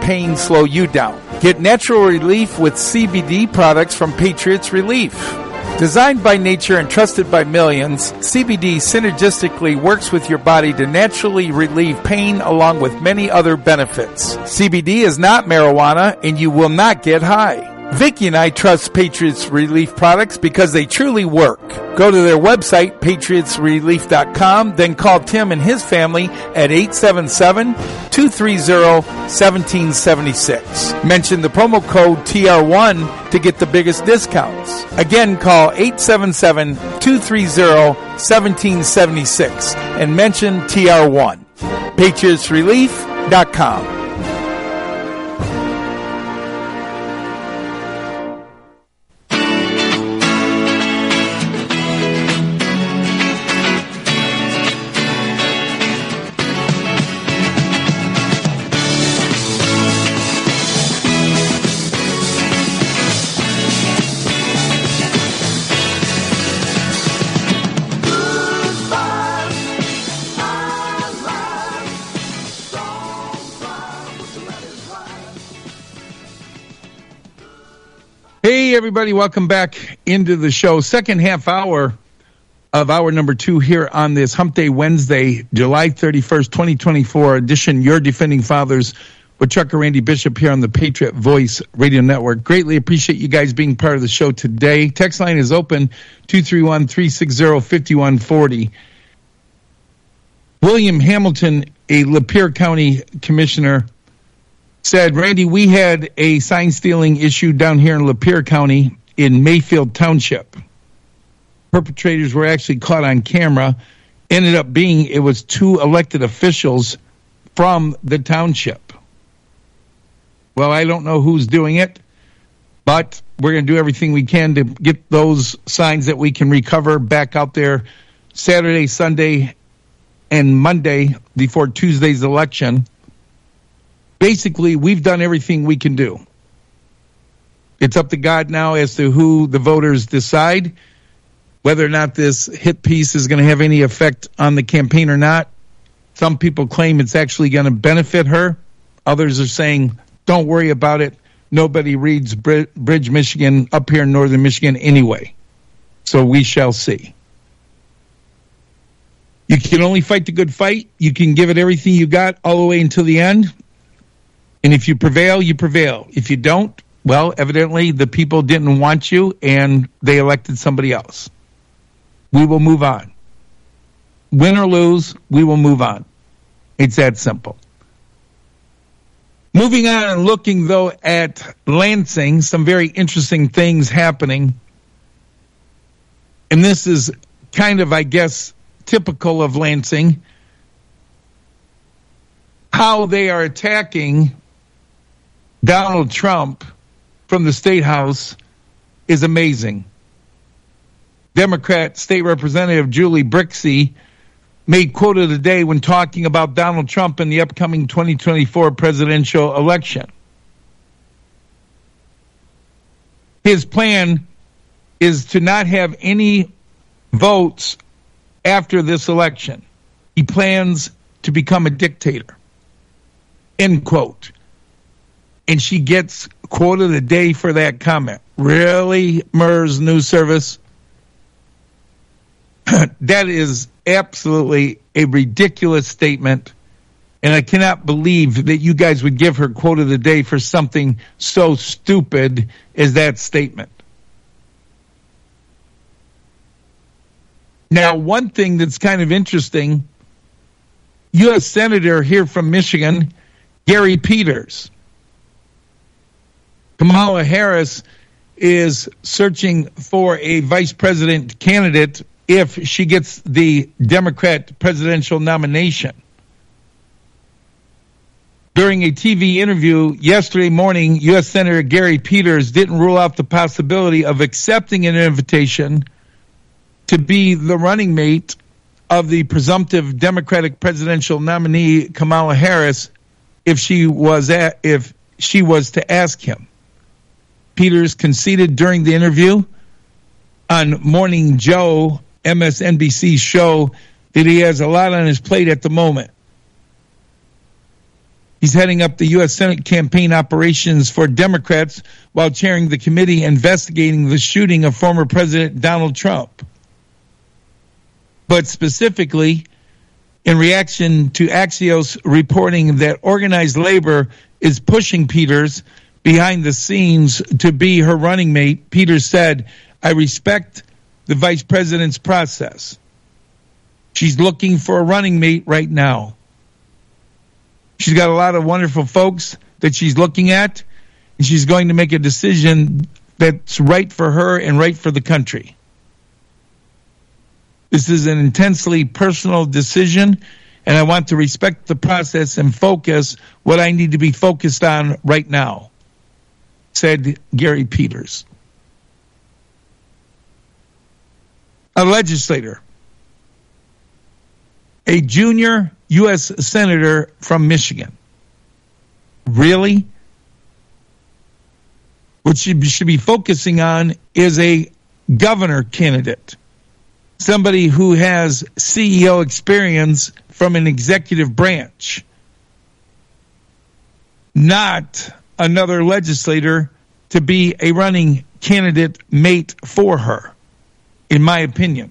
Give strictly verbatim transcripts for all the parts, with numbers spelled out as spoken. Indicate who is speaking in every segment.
Speaker 1: pain slow you down. Get natural relief with C B D products from Patriots Relief. Designed by nature and trusted by millions, C B D synergistically works with your body to naturally relieve pain along with many other benefits. C B D is not marijuana and you will not get high. Vicky and I trust Patriots Relief products because they truly work. Go to their website, patriots relief dot com, then call Tim and his family at eight seven seven, two three zero, one seven seven six. Mention the promo code T R one to get the biggest discounts. Again, call eight seven seven, two three zero, one seven seven six and mention T R one. patriots relief dot com.
Speaker 2: Hey, everybody, welcome back into the show. Second half hour of hour number two here on this Hump Day Wednesday, July thirty-first, twenty twenty-four edition, Your Defending Fathers with Chuck and Randy Bishop here on the Patriot Voice Radio Network. Greatly appreciate you guys being part of the show today. Text line is open, two three one, three six zero, five one four zero. William Hamilton, a Lapeer County commissioner, said, Randy, we had a sign stealing issue down here in Lapeer County in Mayfield Township. Perpetrators were actually caught on camera. Ended up being it was two elected officials from the township. Well, I don't know who's doing it, but we're going to do everything we can to get those signs that we can recover back out there Saturday, Sunday, and Monday before Tuesday's election. Basically, we've done everything we can do. It's up to God now as to who the voters decide, whether or not this hit piece is going to have any effect on the campaign or not. Some people claim it's actually going to benefit her. Others are saying, don't worry about it. Nobody reads Bridge, Michigan up here in northern Michigan anyway. So we shall see. You can only fight the good fight. You can give it everything you got all the way until the end. And if you prevail, you prevail. If you don't, well, evidently the people didn't want you and they elected somebody else. We will move on. Win or lose, we will move on. It's that simple. Moving on and looking, though, at Lansing, some very interesting things happening. And this is kind of, I guess, typical of Lansing. How they are attacking Donald Trump from the State House is amazing. Democrat State Representative Julie Brixey made quote of the day when talking about Donald Trump in the upcoming twenty twenty-four presidential election. His plan is to not have any votes after this election. He plans to become a dictator. End quote. And she gets quote of the day for that comment. Really, M E R S News Service? That is absolutely a ridiculous statement. And I cannot believe that you guys would give her quote of the day for something so stupid as that statement. Now, one thing that's kind of interesting, U S Senator here from Michigan, Gary Peters. Kamala Harris is searching for a vice president candidate if she gets the Democrat presidential nomination. During a T V interview yesterday morning, U S Senator Gary Peters didn't rule out the possibility of accepting an invitation to be the running mate of the presumptive Democratic presidential nominee Kamala Harris if she was at, if she was to ask him. Peters conceded during the interview on Morning Joe, M S N B C show, that he has a lot on his plate at the moment. He's heading up the U S Senate campaign operations for Democrats while chairing the committee investigating the shooting of former President Donald Trump. But specifically, in reaction to Axios reporting that organized labor is pushing Peters behind the scenes to be her running mate, Peters said, "I respect the vice president's process. She's looking for a running mate right now. She's got a lot of wonderful folks that she's looking at, and she's going to make a decision that's right for her and right for the country. This is an intensely personal decision, and I want to respect the process and focus what I need to be focused on right now," said Gary Peters. A legislator, a junior U S senator from Michigan. Really? What she should be focusing on is a governor candidate, somebody who has C E O experience from an executive branch, not another legislator to be a running candidate mate for her, in my opinion.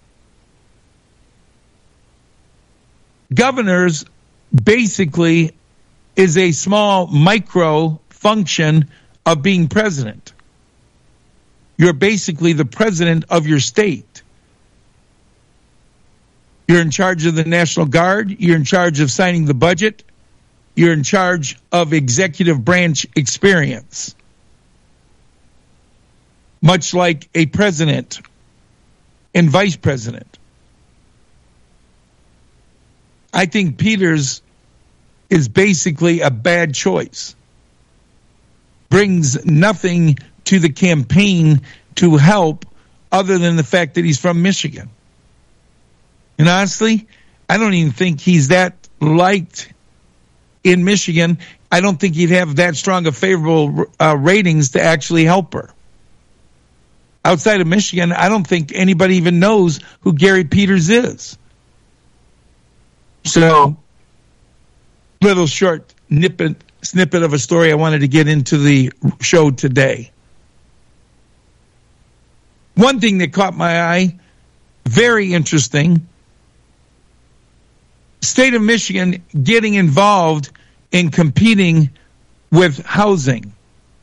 Speaker 2: Governors basically is a small micro function of being president. You're basically the president of your state. You're in charge of the National Guard. You're in charge of signing the budget. You're in charge of executive branch experience. Much like a president and vice president. I think Peters is basically a bad choice. Brings nothing to the campaign to help other than the fact that he's from Michigan. And honestly, I don't even think he's that liked in Michigan. I don't think he'd have that strong of favorable uh, ratings to actually help her. Outside of Michigan, I don't think anybody even knows who Gary Peters is. So, little short snippet, snippet of a story I wanted to get into the show today. One thing that caught my eye, very interesting, state of Michigan getting involved in competing with housing.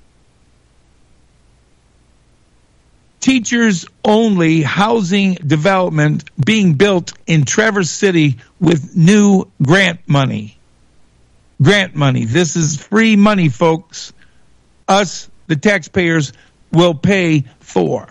Speaker 2: Teachers only housing development being built in Traverse City with new grant money. Grant money. This is free money, folks. Us, the taxpayers, will pay for.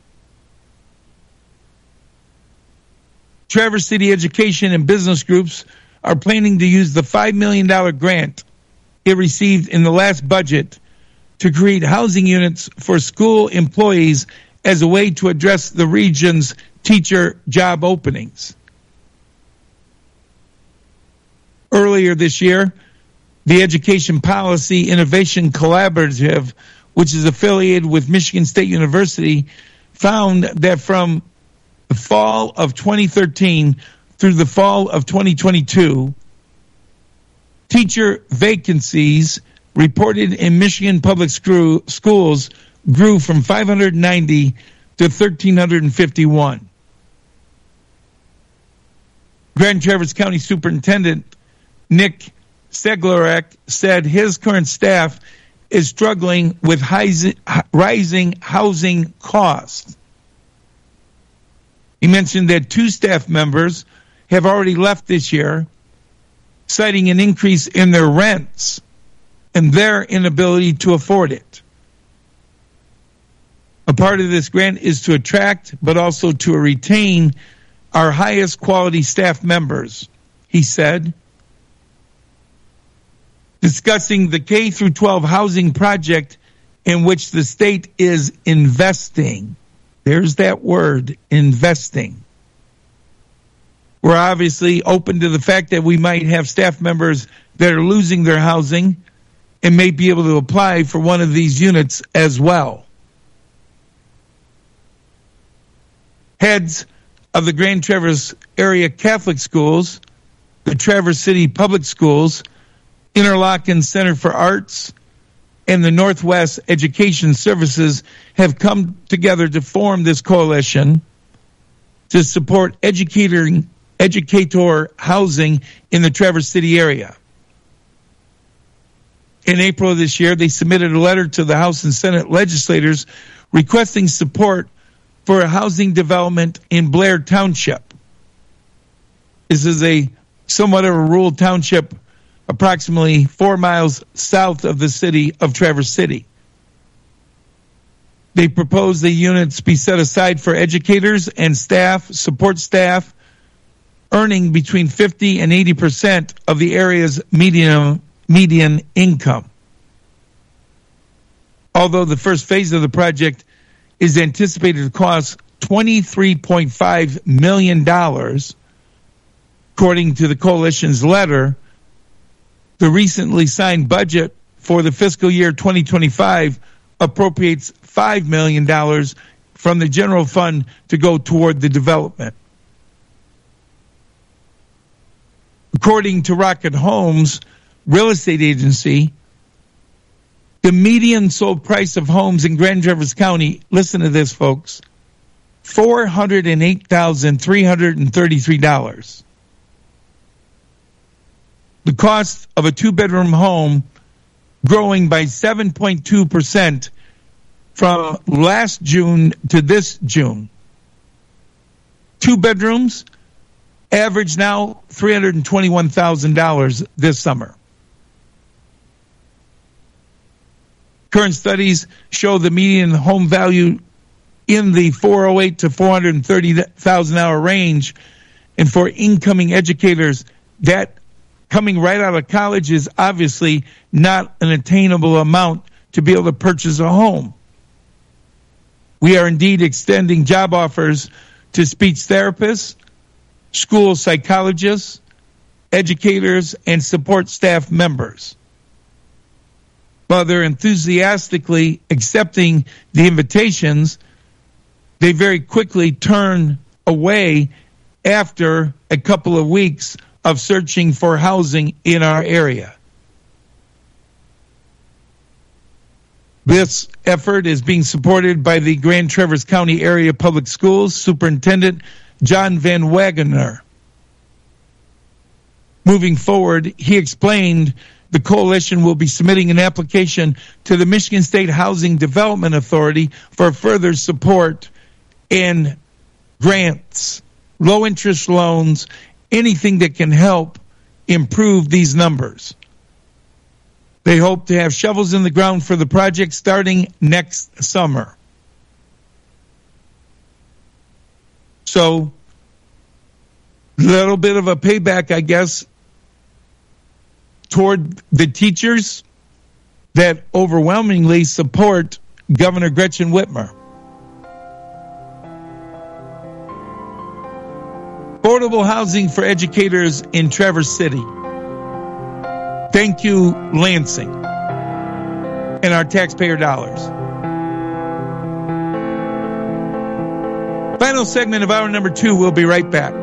Speaker 2: Traverse City Education and business groups are planning to use the five million dollars grant it received in the last budget to create housing units for school employees as a way to address the region's teacher job openings. Earlier this year, the Education Policy Innovation Collaborative, which is affiliated with Michigan State University, found that from the fall of twenty thirteen through the fall of twenty twenty-two, teacher vacancies reported in Michigan public screw, schools grew from five hundred ninety to one thousand three hundred fifty-one. Grand Traverse County Superintendent Nick Seglarek said his current staff is struggling with rising housing costs. He mentioned that two staff members have already left this year, citing an increase in their rents and their inability to afford it. A part of this grant is to attract, but also to retain our highest quality staff members, he said. Discussing the K through twelve housing project in which the state is investing. There's that word, investing. We're obviously open to the fact that we might have staff members that are losing their housing and may be able to apply for one of these units as well. Heads of the Grand Traverse area Catholic schools, the Traverse City Public Schools, Interlochen Center for Arts, and the Northwest Education Services have come together to form this coalition to support educator, educator housing in the Traverse City area. In April of this year, they submitted a letter to the House and Senate legislators requesting support for a housing development in Blair Township. This is a somewhat of a rural township approximately four miles south of the city of Traverse City. They propose the units be set aside for educators and staff, support staff, earning between fifty and eighty percent of the area's median, median income. Although the first phase of the project is anticipated to cost twenty-three point five million dollars, according to the coalition's letter, the recently signed budget for the fiscal year twenty twenty-five appropriates five million dollars from the general fund to go toward the development. According to Rocket Homes real estate agency, the median sold price of homes in Grand Traverse County, listen to this, folks, four hundred eight thousand three hundred thirty-three dollars. The cost of a two-bedroom home growing by seven point two percent from last June to this June. Two bedrooms average now three hundred twenty-one thousand dollars this summer. Current studies show the median home value in the four hundred eight thousand to four hundred thirty thousand dollars range, and for incoming educators, that coming right out of college is obviously not an attainable amount to be able to purchase a home. We are indeed extending job offers to speech therapists, school psychologists, educators, and support staff members. While they're enthusiastically accepting the invitations, they very quickly turn away after a couple of weeks of searching for housing in our area. This effort is being supported by the Grand Traverse County Area Public Schools Superintendent John Van Wagener. Moving forward, he explained the coalition will be submitting an application to the Michigan State Housing Development Authority for further support and grants, low-interest loans, anything that can help improve these numbers. They hope to have shovels in the ground for the project starting next summer. So, a little bit of a payback, I guess, toward the teachers that overwhelmingly support Governor Gretchen Whitmer. Affordable housing for educators in Traverse City. Thank you, Lansing, and our taxpayer dollars. Final segment of hour number two. We'll be right back.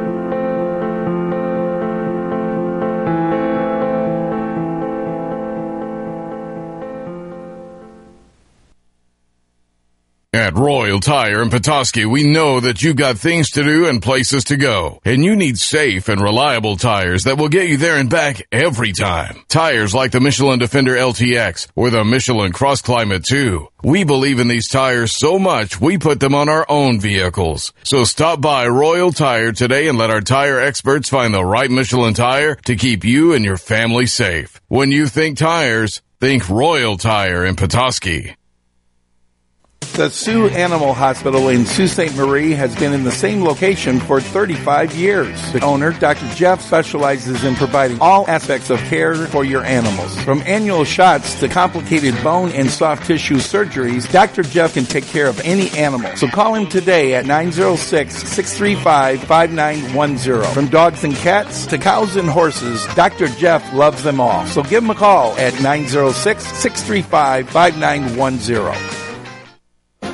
Speaker 3: At Royal Tire in Petoskey, we know that you've got things to do and places to go, and you need safe and reliable tires that will get you there and back every time. Tires like the Michelin Defender L T X or the Michelin Cross Climate two. We believe in these tires so much, we put them on our own vehicles. So stop by Royal Tire today and let our tire experts find the right Michelin tire to keep you and your family safe. When you think tires, think Royal Tire in Petoskey.
Speaker 1: The Sioux Animal Hospital in Sault Ste. Marie has been in the same location for thirty-five years. The owner, Doctor Jeff, specializes in providing all aspects of care for your animals. From annual shots to complicated bone and soft tissue surgeries, Doctor Jeff can take care of any animal. So call him today at nine oh six, six three five, five nine one zero. From dogs and cats to cows and horses, Doctor Jeff loves them all. So give him a call at nine oh six, six three five, five nine one zero.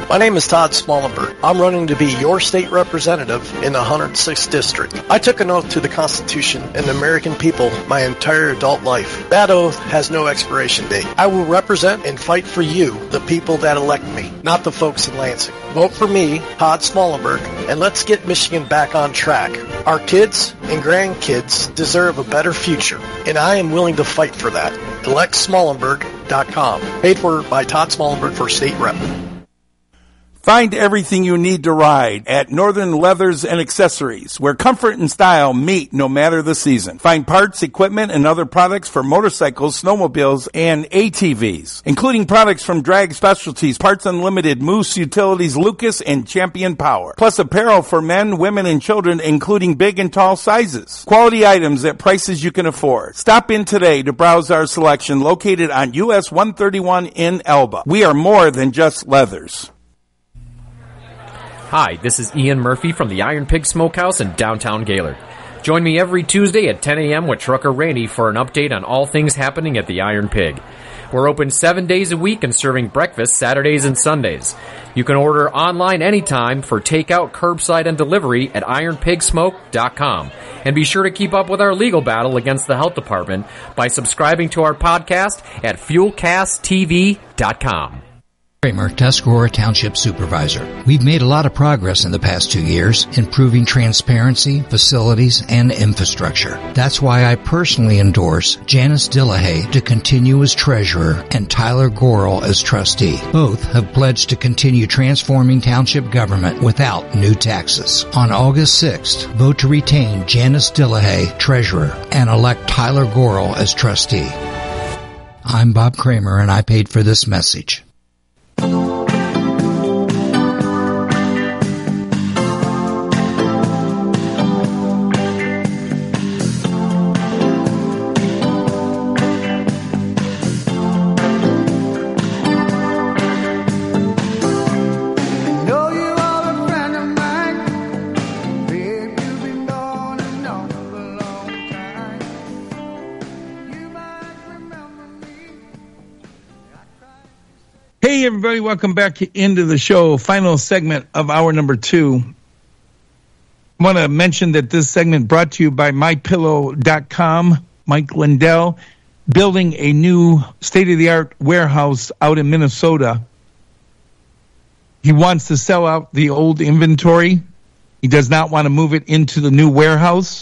Speaker 4: My name is Todd Smallenberg. I'm running to be your state representative in the one hundred sixth District. I took an oath to the Constitution and the American people my entire adult life. That oath has no expiration date. I will represent and fight for you, the people that elect me, not the folks in Lansing. Vote for me, Todd Smallenberg, and let's get Michigan back on track. Our kids and grandkids deserve a better future, and I am willing to fight for that. elect smallenberg dot com. Paid for by Todd Smallenberg for State Rep.
Speaker 1: Find everything you need to ride at Northern Leathers and Accessories, where comfort and style meet no matter the season. Find parts, equipment, and other products for motorcycles, snowmobiles, and A T Vs, including products from Drag Specialties, Parts Unlimited, Moose Utilities, Lucas, and Champion Power. Plus apparel for men, women, and children, including big and tall sizes. Quality items at prices you can afford. Stop in today to browse our selection located on U S one thirty-one in Elba. We are more than just leathers.
Speaker 5: Hi, this is Ian Murphy from the Iron Pig Smokehouse in downtown Gaylord. Join me every Tuesday at ten a.m. with Trucker Randy for an update on all things happening at the Iron Pig. We're open seven days a week and serving breakfast Saturdays and Sundays. You can order online anytime for takeout, curbside, and delivery at iron pig smoke dot com. And be sure to keep up with our legal battle against the health department by subscribing to our podcast at fuel cast t v dot com.
Speaker 6: Kramer, Tuscarora Township Supervisor. We've made a lot of progress in the past two years, improving transparency, facilities, and infrastructure. That's why I personally endorse Janice Dillahay to continue as treasurer and Tyler Gorel as trustee. Both have pledged to continue transforming township government without new taxes. On August sixth, vote to retain Janice Dillahay, treasurer, and elect Tyler Gorel as trustee. I'm Bob Kramer, and I paid for this message.
Speaker 2: Hey, everybody, welcome back into the show. Final segment of hour number two. I want to mention that this segment brought to you by my pillow dot com. Mike Lindell, building a new state-of-the-art warehouse out in Minnesota. He wants to sell out the old inventory. He does not want to move it into the new warehouse.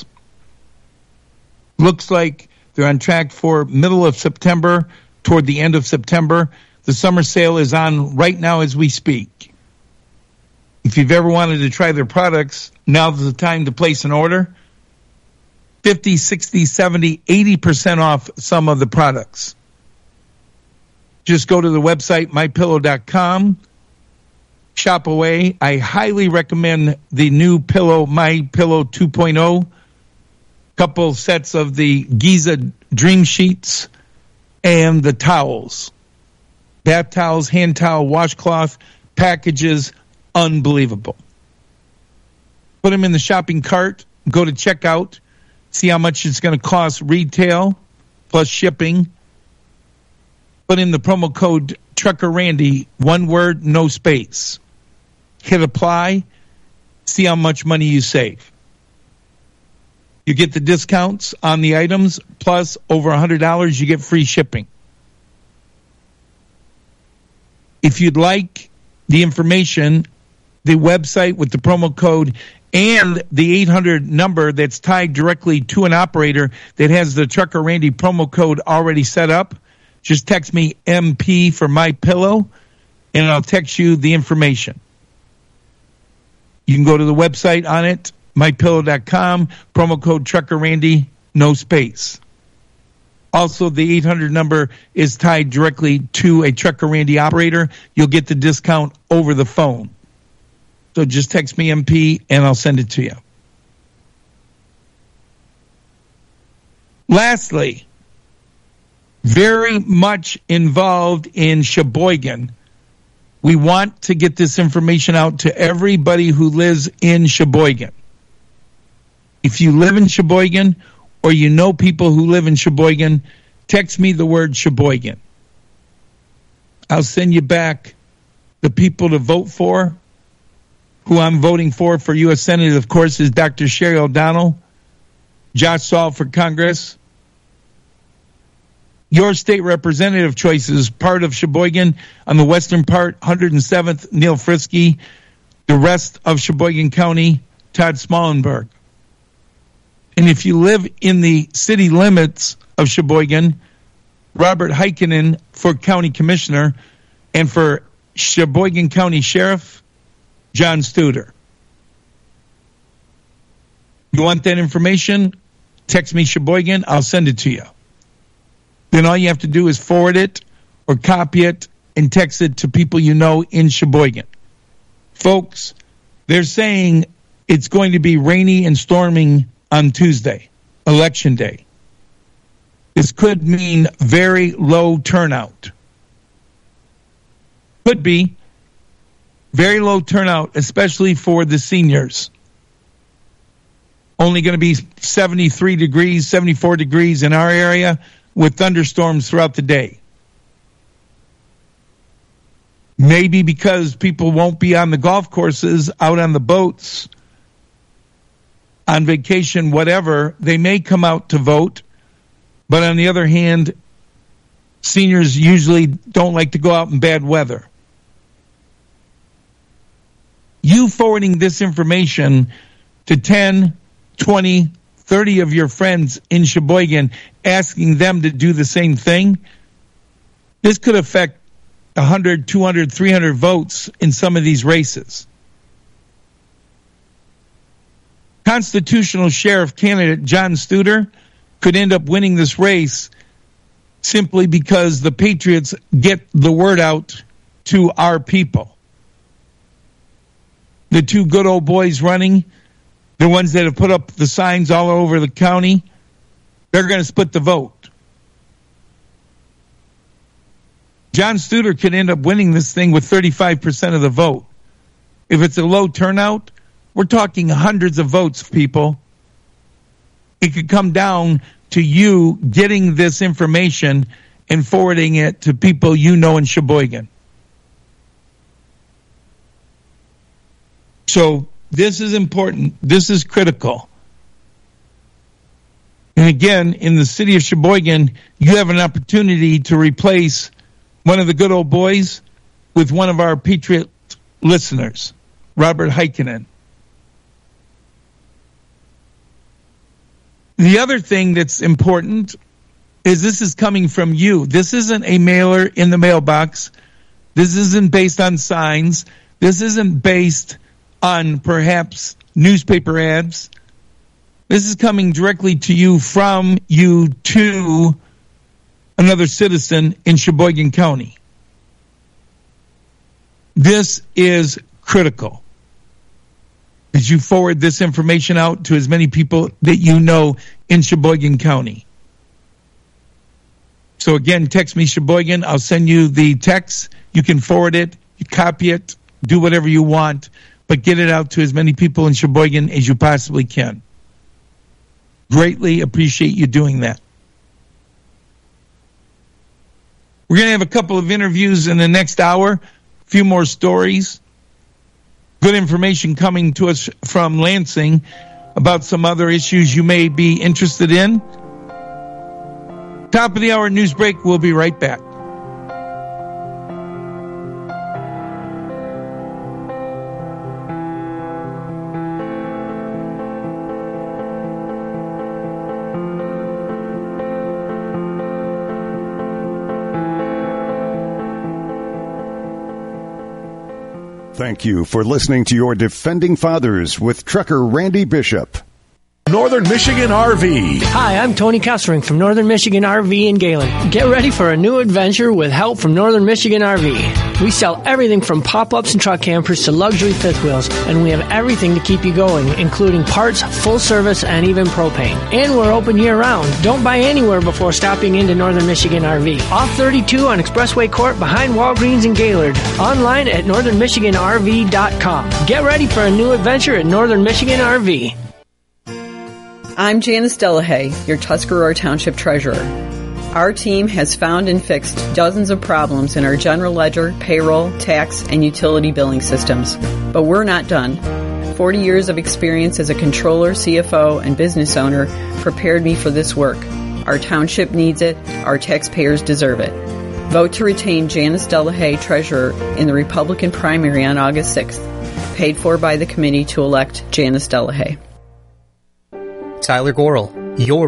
Speaker 2: Looks like they're on track for middle of September, toward the end of September. The summer sale is on right now as we speak. If you've ever wanted to try their products, now's the time to place an order. fifty, sixty, seventy, eighty percent off some of the products. Just go to the website, my pillow dot com. Shop away. I highly recommend the new pillow, My Pillow two point oh. Couple sets of the Giza Dream Sheets and the towels. Bath towels, hand towel, washcloth, packages, unbelievable. Put them in the shopping cart, go to checkout, see how much it's going to cost retail plus shipping. Put in the promo code Trucker Randy, one word, no space. Hit apply, see how much money you save. You get the discounts on the items, plus over one hundred dollars, you get free shipping. If you'd like the information, the website with the promo code and the eight hundred number that's tied directly to an operator that has the Trucker Randy promo code already set up, just text me M P for My Pillow, and I'll text you the information. You can go to the website on it, my pillow dot com, promo code Trucker Randy, no space. Also, the eight hundred number is tied directly to a Trucker Randy operator. You'll get the discount over the phone. So just text me M P and I'll send it to you. Lastly, very much involved in Sheboygan. We want to get this information out to everybody who lives in Sheboygan. If you live in Sheboygan or you know people who live in Sheboygan, text me the word Sheboygan. I'll send you back the people to vote for. Who I'm voting for for U S Senate, of course, is Doctor Sherry O'Donnell, Josh Saul for Congress. Your state representative choices, part of Sheboygan on the western part, one hundred seventh, Neil Frisky. The rest of Sheboygan County, Todd Smallenberg. And if you live in the city limits of Sheboygan, Robert Heikkinen for county commissioner, and for Sheboygan County Sheriff, John Studer. You want that information? Text me Sheboygan, I'll send it to you. Then all you have to do is forward it or copy it and text it to people you know in Sheboygan. Folks, they're saying it's going to be rainy and storming on Tuesday, Election Day. This could mean very low turnout. Could be very low turnout, especially for the seniors. Only going to be seventy-three degrees, seventy-four degrees in our area with thunderstorms throughout the day. Maybe because people won't be on the golf courses, out on the boats, on vacation, whatever, they may come out to vote. But on the other hand, seniors usually don't like to go out in bad weather. You forwarding this information to ten, twenty, thirty of your friends in Sheboygan, asking them to do the same thing, this could affect one hundred, two hundred, three hundred votes in some of these races. Constitutional sheriff candidate John Studer could end up winning this race simply because the Patriots get the word out to our people. The two good old boys running, the ones that have put up the signs all over the county, they're going to split the vote. John Studer could end up winning this thing with thirty-five percent of the vote. If it's a low turnout, we're talking hundreds of votes, people. It could come down to you getting this information and forwarding it to people you know in Sheboygan. So this is important. This is critical. And again, in the city of Sheboygan, you have an opportunity to replace one of the good old boys with one of our Patriot listeners, Robert Heikkinen. The other thing that's important is this is coming from you. This isn't a mailer in the mailbox. This isn't based on signs. This isn't based on perhaps newspaper ads. This is coming directly to you, from you to another citizen in Sheboygan County. This is critical. As you forward this information out to as many people that you know in Sheboygan County. So again, text me Sheboygan. I'll send you the text. You can forward it, you copy it, do whatever you want, but get it out to as many people in Sheboygan as you possibly can. Greatly appreciate you doing that. We're going to have a couple of interviews in the next hour, a few more stories. Good information coming to us from Lansing about some other issues you may be interested in. Top of the hour news break. We'll be right back.
Speaker 7: Thank you for listening to your Defending Fathers with Trucker Randy Bishop.
Speaker 8: Northern Michigan R V.
Speaker 9: Hi, I'm Tony Kessering from Northern Michigan R V in Galen. Get ready for a new adventure with help from Northern Michigan R V. We sell everything from pop-ups and truck campers to luxury fifth wheels, and we have everything to keep you going, including parts, full service, and even propane. And we're open year-round. Don't buy anywhere before stopping into Northern Michigan R V. Off thirty-two on Expressway Court behind Walgreens in Gaylord. Online at northern michigan r v dot com. Get ready for a new adventure at Northern Michigan R V.
Speaker 10: I'm Janice Delahaye, your Tuscarora Township Treasurer. Our team has found and fixed dozens of problems in our general ledger, payroll, tax, and utility billing systems. But we're not done. forty years of experience as a controller, C F O, and business owner prepared me for this work. Our township needs it. Our taxpayers deserve it. Vote to retain Janice Delahaye, Treasurer, in the Republican primary on August sixth. Paid for by the committee to elect Janice Delahaye.
Speaker 11: Tyler Gorel, your